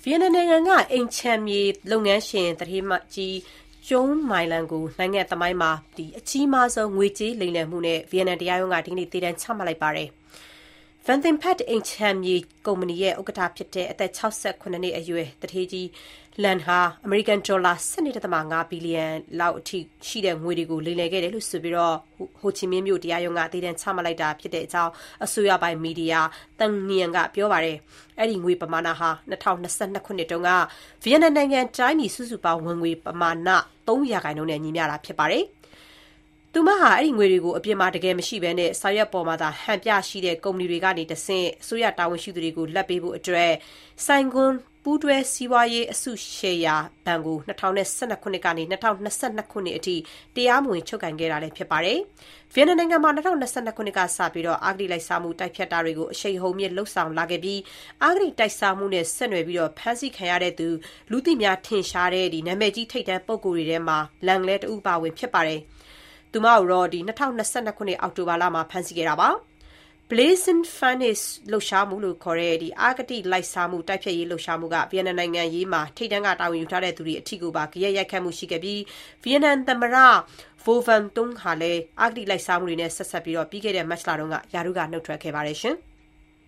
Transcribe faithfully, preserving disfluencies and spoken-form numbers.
ဗီယက်နမ်နိုင်ငံကအိမ်ခြံမြေလုပ်ငန်းရှင်သူဌေးကြီးကျုံးမိုင်လန်ကိုနိုင်ငံသမိုင်းမှာအကြီးမားဆုံးငွေကြေးလိမ်လည်မှုနဲ့ဗီယက်နမ်တရားရုံးကဒီကနေ့သေဒဏ်ချမှတ်လိုက်ပါတယ်။ Van Thing Phat အိမ်ခြံမြေကုမ္ပဏီရဲ့ဥက္ကဋ္ဌဖြစ်တဲ့အသက် ၆၇ နှစ်အရွယ်သူဌေးကြီးလန်ဟာအမေရိကန်ဒေါ်လာ ၁၂ ဒသမ ၅ ဘီလီယံလောက်အထိရှိတဲ့ငွေတွေကိုလိမ်လည်ခဲ့တယ်လို့ဆိုပြီးဟိုချီမင်းမြို့တရားရုံးကသေဒဏ်ချမှတ်လိုက်တာဖြစ်တဲ့အကြောင်းအစိုးရပိုင်မီဒီယာ Thanh Nien ကပြောပါတယ်။အဲ့ဒီငွေပမာဏဟာ၂၀၂၂ ခုနှစ်တုန်းကဗီယက်နမ်နိုင်ငံတိုင်းပြည်စုစုပေါင်းဝင်ငွေပမာဏ ၃ ရာခိုင်နှုန်းနဲ့ညီမျှတာဖြစ်ပါတယ်။သူမဟာအဲ့ဒီငွေတွေကိုအပြင်မှာတကယ်မရှိဘဲနဲ့စာရွက်ပေါ်မှာသာဟန်ပြရှိတဲ့ကုမ္ပဏီတွေကနေတဆင့်အစိုးရတာဝန်ရှိသူတွေကိုလက်ပေးဖို့အတွက်ဆိုင်ကွန်းပူးတွဲစီးပွားရေးအစုရှယ်ယာဘဏ်ကို၂၀၁၂ ခုနှစ်ကနေ၂၀၂၂ ခုနှစ်အထိတရားမဝင်ချုပ်ကိုင်ခဲ့တာလည်းဖြစ်ပါတယ်။ဗီယက်နမ်နိုင်ငံမှာ၂၀၂၂ ခုနှစ်ကစပြီးအဂတိလိုက်စားမှုတိုက်ဖျက်တာတွေကိုအရှိန်အဟုန်မြင့်လှုပ်ဆောင်လာခဲ့ပြီးအဂတိတိုက်စားမှုနဲ့ဆက်နွယ်ပြီးဖမ်းဆီးခံရတဲ့သူလူသိများထင်ရှားတဲ့နာမည်ကြီးထိပ်တန်းပုဂ္ဂိုလ်တွေထဲမှာလန်လဲတဦးပါဝင်ဖြစ်ပါတယ်။သူမကိုတော့၂၀၂၂ ခုနှစ်အောက်တိုဘာလမှာဖမ်းဆီးခဲ့တာပါ။ Blazing Furnace လှုပ်ရှားမှုလို့ခေါ်တဲ့အာဂတိလိုက်စားမှုတိုက်ဖျက်ရေးလှုပ်ရှားမှုကဗီယက်နမ်နိုင်ငံရေးမှာထိပ်တန်းကတာဝန်ယူထားတဲ့သူတွေအထိကိုပါဂယက်ရိုက်ခတ်မှုရှိခဲ့ပြီးဗီယက်နမ်သမ္မတ Vo Van Thoung ဟာလည်းအာဂတိလိုက်စားမှုတွေနဲ့ဆက်ဆက်ပြီးပြီးခဲ့တဲ့မတ်လတုန်းကရာထူးကနှုတ်ထွက်ခဲ့ပါတယ်ရှင်။